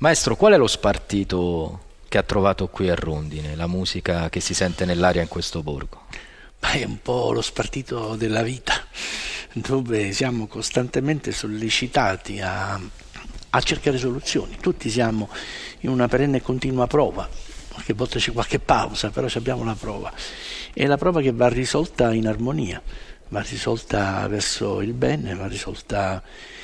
Maestro, qual è lo spartito che ha trovato qui a Rondine, la musica che si sente nell'aria in questo borgo? Ma è un po' lo spartito della vita, dove siamo costantemente sollecitati a cercare soluzioni. Tutti siamo in una perenne e continua prova, qualche volta c'è qualche pausa, però abbiamo la prova. È la prova che va risolta in armonia, va risolta verso il bene, va risolta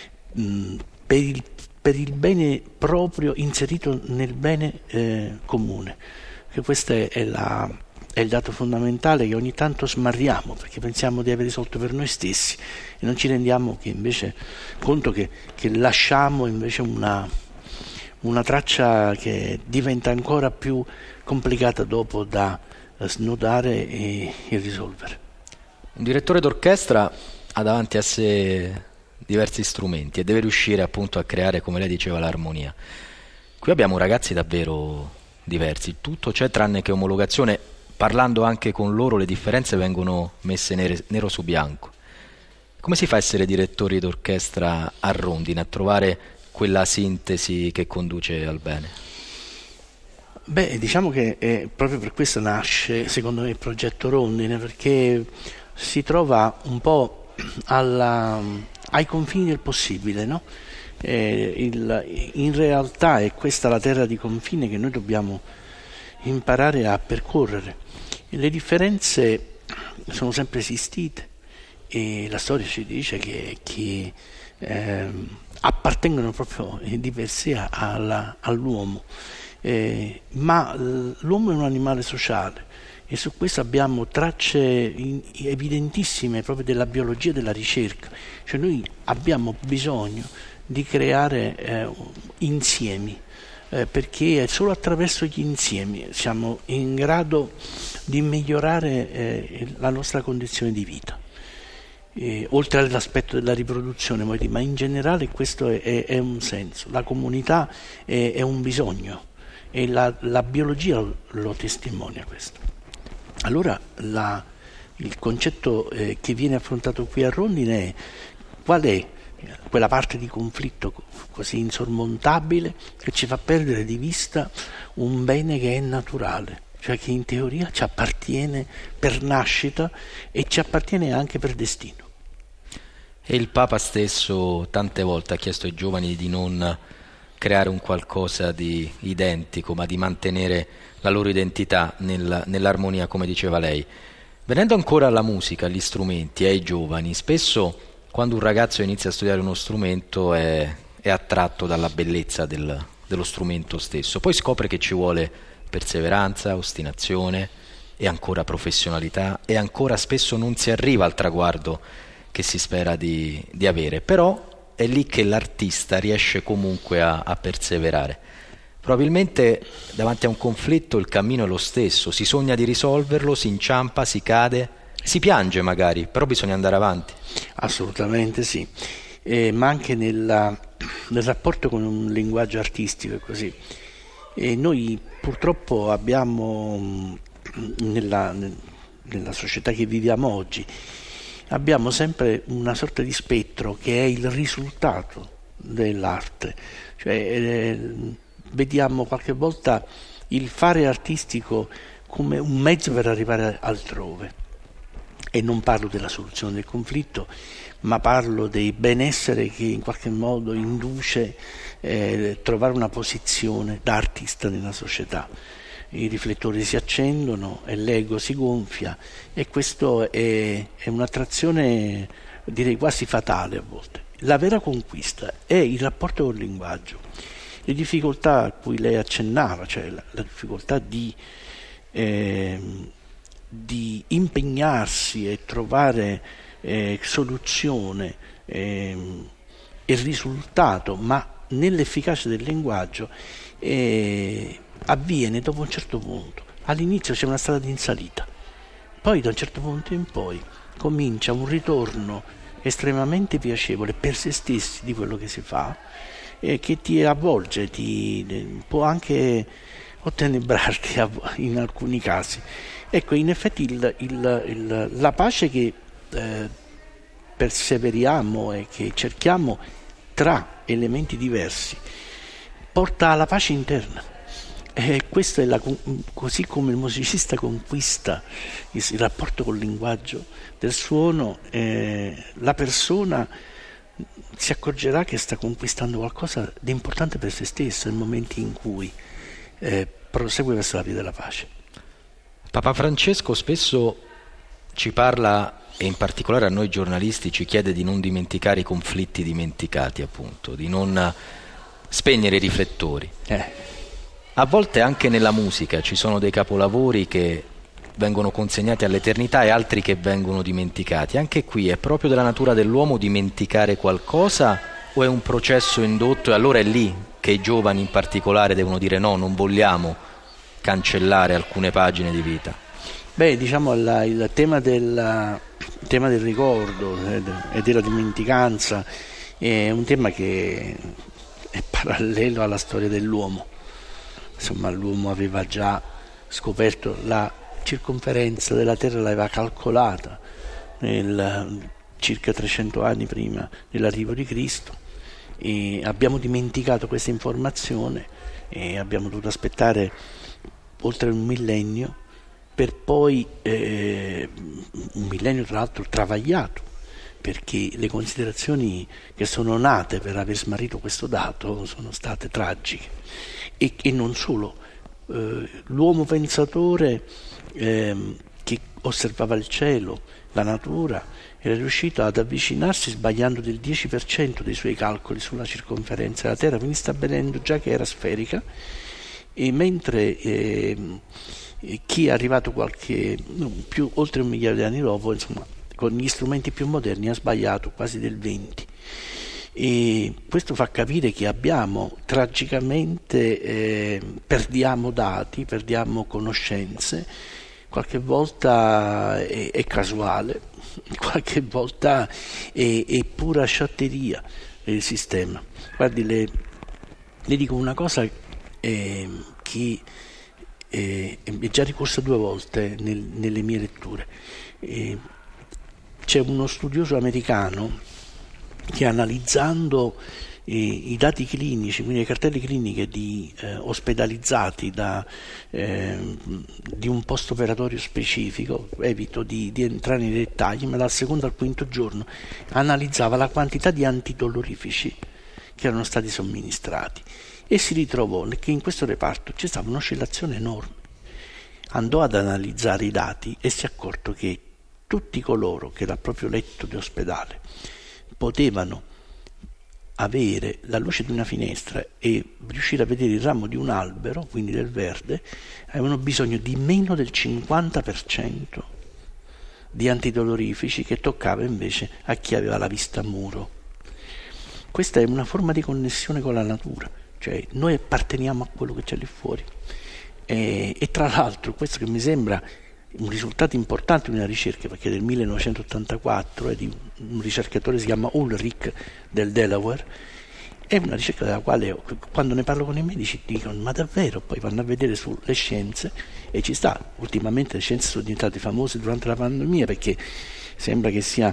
per il bene proprio inserito nel bene comune. Che questo è il dato fondamentale che ogni tanto smarriamo, perché pensiamo di aver risolto per noi stessi e non ci rendiamo che invece conto che lasciamo invece una traccia che diventa ancora più complicata dopo da snodare e risolvere. Un direttore d'orchestra ha davanti a sé diversi strumenti e deve riuscire appunto a creare, come lei diceva, l'armonia. Qui abbiamo ragazzi davvero diversi, tutto c'è tranne che omologazione. Parlando anche con loro le differenze vengono messe nero su bianco. Come si fa a essere direttori d'orchestra a Rondine, a trovare quella sintesi che conduce al bene? Beh, diciamo che proprio per questo nasce, secondo me, il progetto Rondine, perché si trova un po' ai confini del possibile, no? In realtà è questa la terra di confine che noi dobbiamo imparare a percorrere. Le differenze sono sempre esistite e la storia ci dice che appartengono proprio di per sé all'uomo, ma l'uomo è un animale sociale e su questo abbiamo tracce evidentissime proprio della biologia e della ricerca, cioè noi abbiamo bisogno di creare insiemi, perché è solo attraverso gli insiemi siamo in grado di migliorare la nostra condizione di vita, oltre all'aspetto della riproduzione, ma in generale questo è un senso, la comunità è un bisogno e la biologia lo testimonia questo. Allora il concetto che viene affrontato qui a Rondine è: qual è quella parte di conflitto così insormontabile che ci fa perdere di vista un bene che è naturale, cioè che in teoria ci appartiene per nascita e ci appartiene anche per destino. E il Papa stesso tante volte ha chiesto ai giovani di non creare un qualcosa di identico, ma di mantenere la loro identità nell'armonia, come diceva lei. Venendo ancora alla musica, agli strumenti, ai giovani, spesso quando un ragazzo inizia a studiare uno strumento è attratto dalla bellezza dello strumento stesso, poi scopre che ci vuole perseveranza, ostinazione e ancora professionalità e ancora spesso non si arriva al traguardo che si spera di avere, però è lì che l'artista riesce comunque a perseverare. Probabilmente davanti a un conflitto il cammino è lo stesso, si sogna di risolverlo, si inciampa, si cade, si piange magari, però bisogna andare avanti. Assolutamente sì, ma anche nel rapporto con un linguaggio artistico è così. Noi purtroppo abbiamo nella società che viviamo oggi, abbiamo sempre una sorta di spettro che è il risultato dell'arte, cioè vediamo qualche volta il fare artistico come un mezzo per arrivare altrove. E non parlo della soluzione del conflitto, ma parlo del benessere che in qualche modo induce trovare una posizione da artista nella società. I riflettori si accendono e l'ego si gonfia e questo è un'attrazione, direi quasi fatale a volte. La vera conquista è il rapporto col linguaggio. Le difficoltà a cui lei accennava, cioè la difficoltà di impegnarsi e trovare soluzione e risultato, ma nell'efficacia del linguaggio avviene dopo un certo punto. All'inizio c'è una strada in salita, poi da un certo punto in poi comincia un ritorno estremamente piacevole per se stessi di quello che si fa, che ti avvolge, può anche ottenebrarti in alcuni casi. Ecco, in effetti la pace che perseveriamo e che cerchiamo tra elementi diversi porta alla pace interna. E questa è così come il musicista conquista il rapporto col linguaggio del suono, la persona si accorgerà che sta conquistando qualcosa di importante per se stesso nel momento in cui prosegue verso la via della pace. Papa Francesco spesso ci parla, e in particolare a noi giornalisti ci chiede di non dimenticare i conflitti dimenticati, appunto, di non spegnere i riflettori. A volte anche nella musica ci sono dei capolavori che vengono consegnati all'eternità e altri che vengono dimenticati. Anche qui è proprio della natura dell'uomo dimenticare qualcosa o è un processo indotto, e allora è lì che i giovani in particolare devono dire no, non vogliamo cancellare alcune pagine di vita? Diciamo il tema del ricordo e della dimenticanza è un tema che è parallelo alla storia dell'uomo. Insomma, l'uomo aveva già scoperto la circonferenza della Terra, l'aveva calcolata circa 300 anni prima dell'arrivo di Cristo, e abbiamo dimenticato questa informazione e abbiamo dovuto aspettare oltre un millennio per poi un millennio tra l'altro travagliato, perché le considerazioni che sono nate per aver smarrito questo dato sono state tragiche. E non solo, l'uomo pensatore che osservava il cielo, la natura, era riuscito ad avvicinarsi sbagliando del 10% dei suoi calcoli sulla circonferenza della Terra, quindi stabilendo già che era sferica, e mentre chi è arrivato oltre 1 miliardo di anni dopo, insomma, con gli strumenti più moderni ha sbagliato quasi del 20%. E questo fa capire che abbiamo tragicamente perdiamo dati, perdiamo conoscenze, qualche volta è casuale, qualche volta è pura sciatteria il sistema. Guardi, le dico una cosa che è già ricorsa 2 volte nelle mie letture. C'è uno studioso americano che, analizzando i dati clinici, quindi le cartelle cliniche di ospedalizzati di un post operatorio specifico, evito di entrare nei dettagli, ma dal 2° al 5° giorno analizzava la quantità di antidolorifici che erano stati somministrati e si ritrovò che in questo reparto c'è stata un'oscillazione enorme. Andò ad analizzare i dati e si è accorto che tutti coloro che dal proprio letto di ospedale potevano avere la luce di una finestra e riuscire a vedere il ramo di un albero, quindi del verde, avevano bisogno di meno del 50% di antidolorifici che toccava invece a chi aveva la vista a muro. Questa è una forma di connessione con la natura, cioè noi apparteniamo a quello che c'è lì fuori. E tra l'altro questo che mi sembra un risultato importante di una ricerca, perché del 1984 è di un ricercatore che si chiama Ulrich del Delaware, è una ricerca della quale quando ne parlo con i medici dicono ma davvero, poi vanno a vedere sulle scienze e ci sta. Ultimamente le scienze sono diventate famose durante la pandemia perché sembra che sia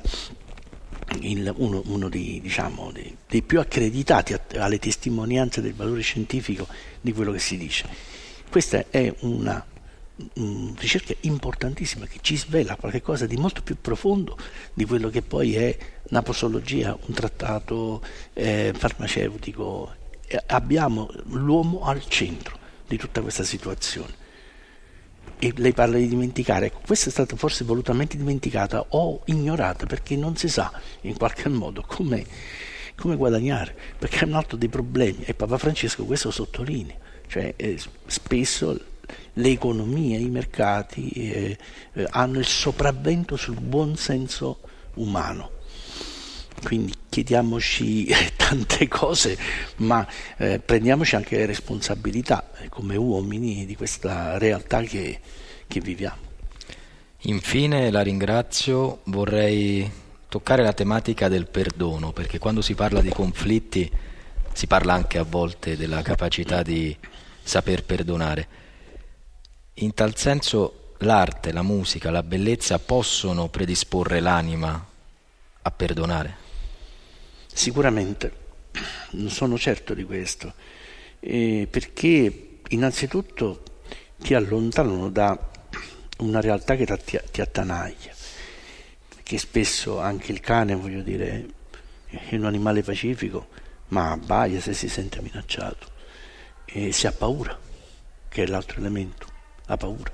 uno dei più accreditati alle testimonianze del valore scientifico di quello che si dice. Questa è una ricerca importantissima che ci svela qualcosa di molto più profondo di quello che poi è una posologia, un trattato farmaceutico. Abbiamo l'uomo al centro di tutta questa situazione. E lei parla di dimenticare, ecco, questa è stata forse volutamente dimenticata o ignorata perché non si sa in qualche modo come guadagnare, perché è un altro dei problemi e Papa Francesco questo sottolinea, cioè spesso le economie, i mercati hanno il sopravvento sul buon senso umano. Quindi chiediamoci tante cose, ma prendiamoci anche le responsabilità come uomini di questa realtà che viviamo. Infine la ringrazio, vorrei toccare la tematica del perdono, perché quando si parla di conflitti si parla anche a volte della capacità di saper perdonare. In tal senso l'arte, la musica, la bellezza possono predisporre l'anima a perdonare? Sicuramente, non sono certo di questo. perché innanzitutto ti allontanano da una realtà che ti attanaglia, che spesso anche il cane, voglio dire, è un animale pacifico, ma abbaia se si sente minacciato e si ha paura, che è l'altro elemento, la paura.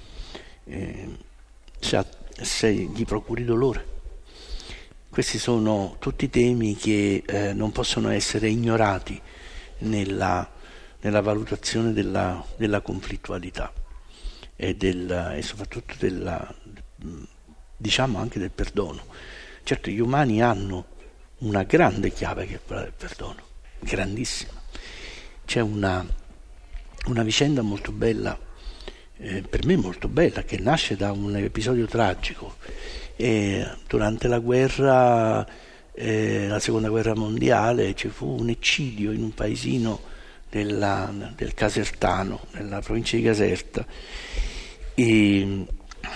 Se gli procuri dolore. Questi sono tutti temi che non possono essere ignorati nella valutazione della conflittualità e soprattutto diciamo anche del perdono. Certo, gli umani hanno una grande chiave che è quella del perdono, grandissima. C'è una vicenda molto bella, per me molto bella, che nasce da un episodio tragico. Durante la guerra, la seconda guerra mondiale, ci fu un eccidio in un paesino del Casertano, nella provincia di Caserta, e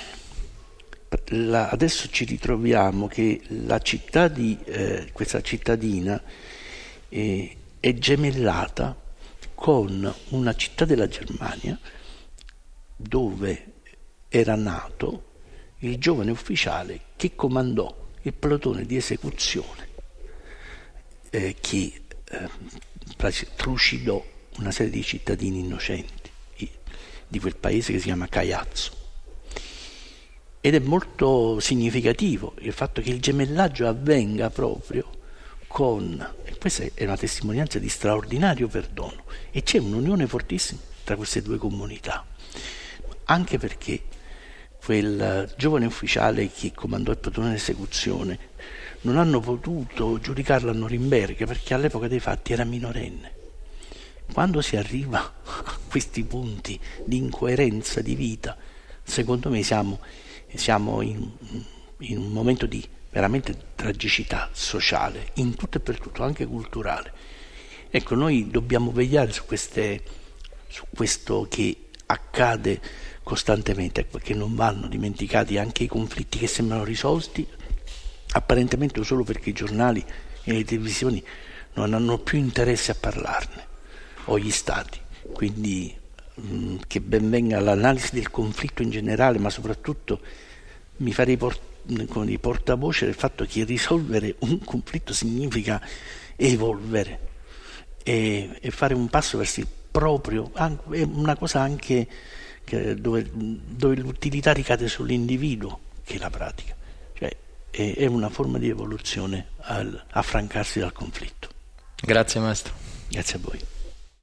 adesso ci ritroviamo che la città questa cittadina è gemellata con una città della Germania dove era nato il giovane ufficiale che comandò il plotone di esecuzione che trucidò una serie di cittadini innocenti di quel paese che si chiama Caiazzo. Ed è molto significativo il fatto che il gemellaggio avvenga proprio e questa è una testimonianza di straordinario perdono, e c'è un'unione fortissima tra queste due comunità, anche perché quel giovane ufficiale che comandò il plotone di esecuzione non hanno potuto giudicarlo a Norimberga perché all'epoca dei fatti era minorenne. Quando si arriva a questi punti di incoerenza di vita, secondo me siamo in un momento di veramente tragicità sociale, in tutto e per tutto, anche culturale. Ecco, noi dobbiamo vegliare su questo che accade costantemente, perché non vanno dimenticati anche i conflitti che sembrano risolti, apparentemente solo perché i giornali e le televisioni non hanno più interesse a parlarne, o gli stati. Quindi che ben venga l'analisi del conflitto in generale, ma soprattutto mi farei portavoce del fatto che risolvere un conflitto significa evolvere e fare un passo verso il proprio, è una cosa anche dove l'utilità ricade sull'individuo che la pratica, cioè è una forma di evoluzione affrancarsi dal conflitto. Grazie maestro. Grazie a voi.